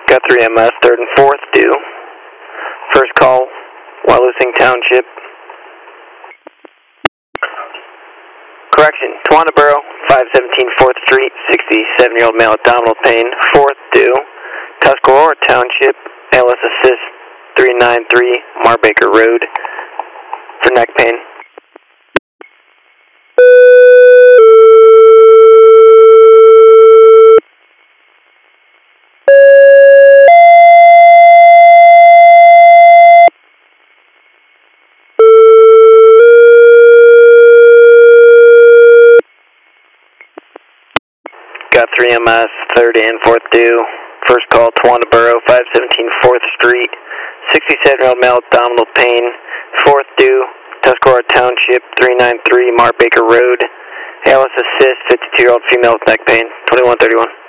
Got 3 MS, 3rd and 4th due. First call, Wyalusing Township. Correction, Tawandaboro, 517 4th Street, 67-year-old male abdominal pain, 4th due. Tuscarora Township, ALS Assist 393, Marbaker Road, for neck pain. Got 3 MS, 3rd and 4th due. First call, Tawandaboro, 517 4th Street, 67-year-old male abdominal pain, 4th due, Tuscarora Township, 393, Marbaker Road, ALS Assist, 52-year-old female with neck pain, 2131.